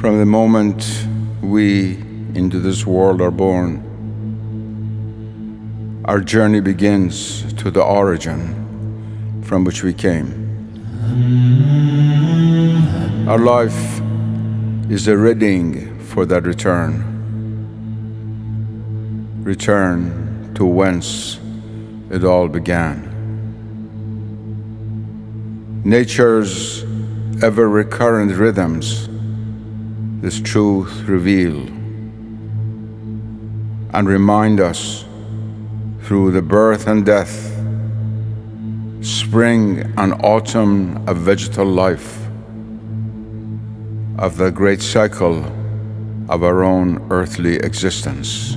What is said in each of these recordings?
From the moment we into this world are born, our journey begins to the origin from which we came. Our life is a reading for that return. Return to whence it all began. Nature's ever-recurrent rhythms this truth reveal and remind us through the birth and death, spring and autumn of vegetal life, of the great cycle of our own earthly existence,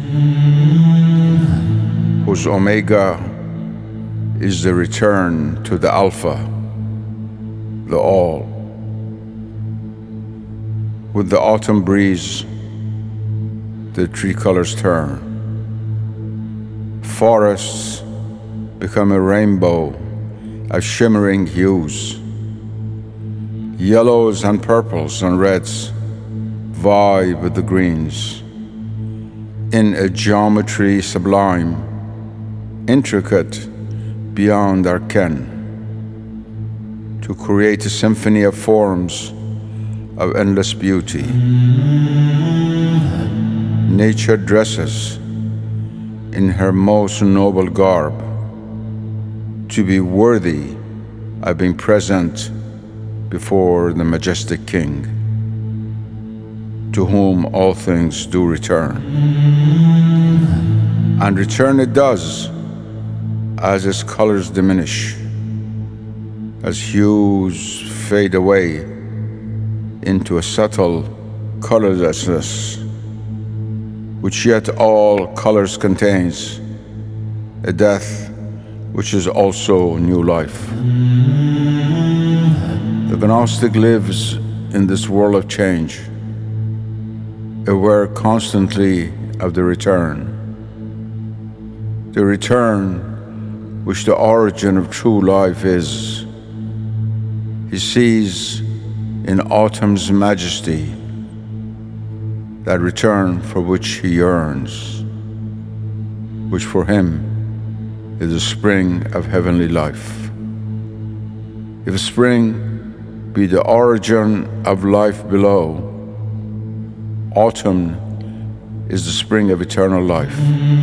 whose omega is the return to the alpha, the all. With the autumn breeze, the tree colors turn. Forests become a rainbow of shimmering hues. Yellows and purples and reds vie with the greens in a geometry sublime, intricate beyond our ken, to create a symphony of forms of endless beauty. Nature dresses in her most noble garb to be worthy of being present before the majestic King, to whom all things do return. And return it does as its colors diminish, as hues fade away into a subtle colorlessness, which yet all colors contains, a death which is also new life. The Gnostic lives in this world of change, aware constantly of the return which the origin of true life is. He sees in autumn's majesty that return for which he yearns, which for him is the spring of heavenly life. If spring be the origin of life below, autumn is the spring of eternal life,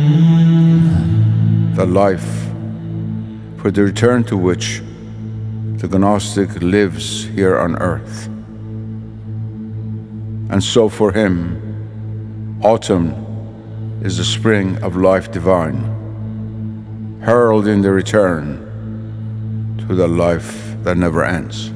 the life for the return to which the Gnostic lives here on earth. And so for him, autumn is the spring of life divine, heralding the return to the life that never ends.